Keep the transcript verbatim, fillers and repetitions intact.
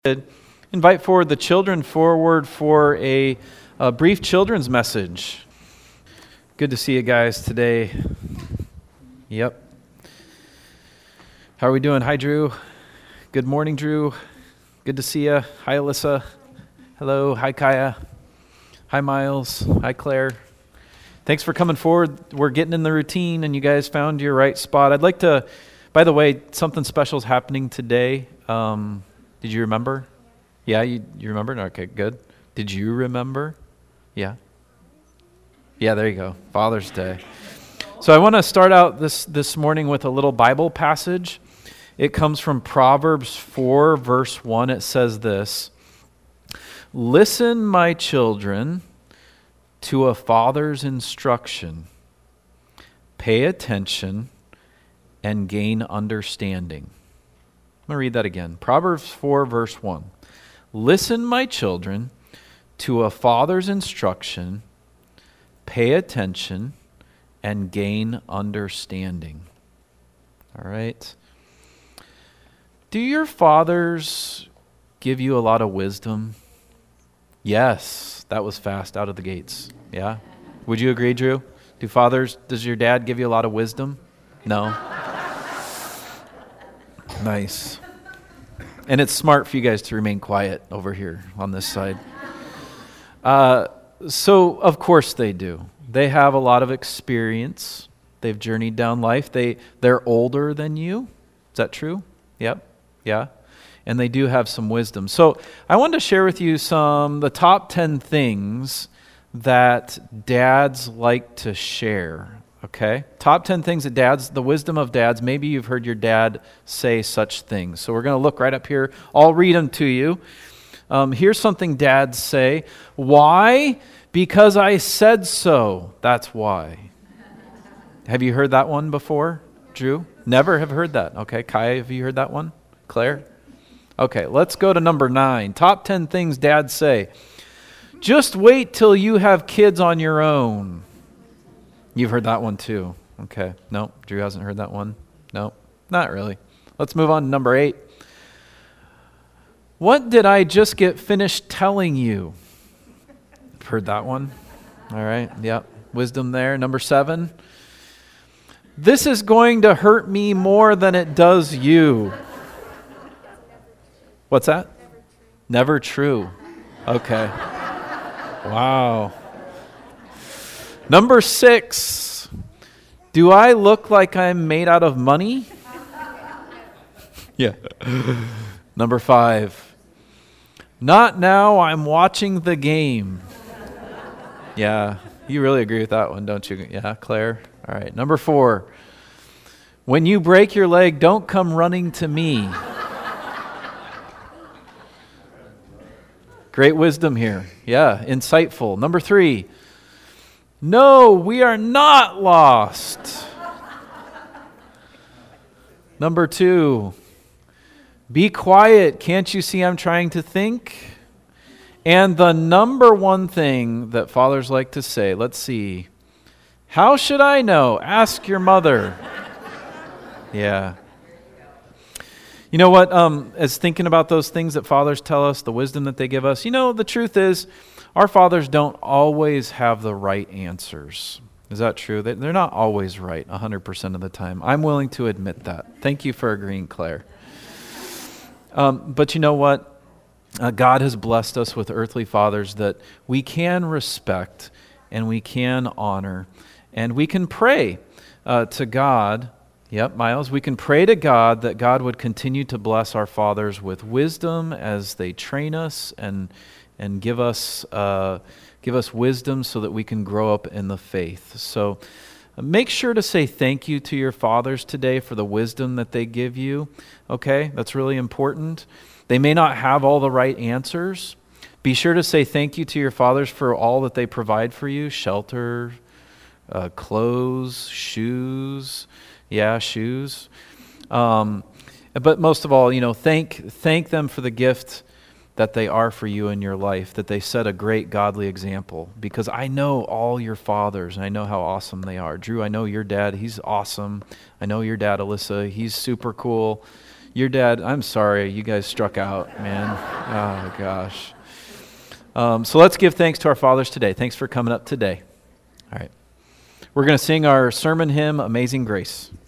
Invite forward the children forward for a, a brief children's message. Good to see you guys today. Yep. How are we doing? Hi, Drew. Good morning, Drew. Good to see you. Hi, Alyssa. Hello. Hi, Kaya. Hi, Miles. Hi, Claire. Thanks for coming forward. We're getting in the routine, and you guys found your right spot. I'd like to, by the way, something special is happening today. Um, did you remember? Yeah, you, you remember? Okay, good. Did you remember? Yeah. Yeah, there you go. Father's Day. So I want to start out this, this morning with a little Bible passage. It comes from Proverbs four, verse one. It says this: "Listen, my children, to a father's instruction. Pay attention and gain understanding." I'm going to read that again. Proverbs four, verse one. "Listen, my children, to a father's instruction. Pay attention and gain understanding." All right. Do your fathers give you a lot of wisdom? Yes, that was fast out of the gates. Yeah? Would you agree, Drew? Do fathers, does your dad give you a lot of wisdom? No? Nice. And it's smart for you guys to remain quiet over here on this side. Uh, so, of course they do. They have a lot of experience. They've journeyed down life. They, they're older than you. Is that true? Yep. Yeah. And they do have some wisdom. So I wanted to share with you some, the top ten things that dads like to share. Okay? Top ten things that dads, the wisdom of dads. Maybe you've heard your dad say such things. So we're going to look right up here. I'll read them to you. Um, here's something dads say. Why? Because I said so. That's why. Have you heard that one before, Drew? Never have heard that. Okay. Kai, have you heard that one? Claire? Okay, let's go to number nine. Top ten things dads say. Just wait till you have kids on your own. You've heard that one too. Okay. No, Drew hasn't heard that one. No, not really. Let's move on to number eight. What did I just get finished telling you? Heard that one? All right. Yep. Wisdom there. Number seven. This is going to hurt me more than it does you. What's that? Never true. Okay. Wow. Number six. Do I look like I'm made out of money? Yeah. Number five. Not now, I'm watching the game. Yeah. You really agree with that one, don't you? Yeah, Claire? All right. Number four. When you break your leg, don't come running to me. Great wisdom here. Yeah, insightful. Number three. No, we are not lost. Number two. Be quiet. Can't you see I'm trying to think? And the number one thing that fathers like to say, let's see. How should I know? Ask your mother. Yeah. You know what, um, as thinking about those things that fathers tell us, the wisdom that they give us, you know, the truth is, our fathers don't always have the right answers. Is that true? They're not always right one hundred percent of the time. I'm willing to admit that. Thank you for agreeing, Claire. Um, but you know what? Uh, God has blessed us with earthly fathers that we can respect and we can honor and we can pray uh, to God. Yep, Miles, we can pray to God that God would continue to bless our fathers with wisdom as they train us and and give us uh, give us wisdom so that we can grow up in the faith. So uh, make sure to say thank you to your fathers today for the wisdom that they give you. Okay, that's really important. They may not have all the right answers. Be sure to say thank you to your fathers for all that they provide for you: shelter, uh, clothes, shoes. Yeah, shoes. Um, but most of all, you know, thank thank them for the gift that they are for you in your life, that they set a great godly example. Because I know all your fathers, and I know how awesome they are. Drew, I know your dad, he's awesome. I know your dad, Alyssa, he's super cool. Your dad, I'm sorry, you guys struck out, man. Oh, gosh. Um, so let's give thanks to our fathers today. Thanks for coming up today. All right. We're going to sing our sermon hymn, Amazing Grace.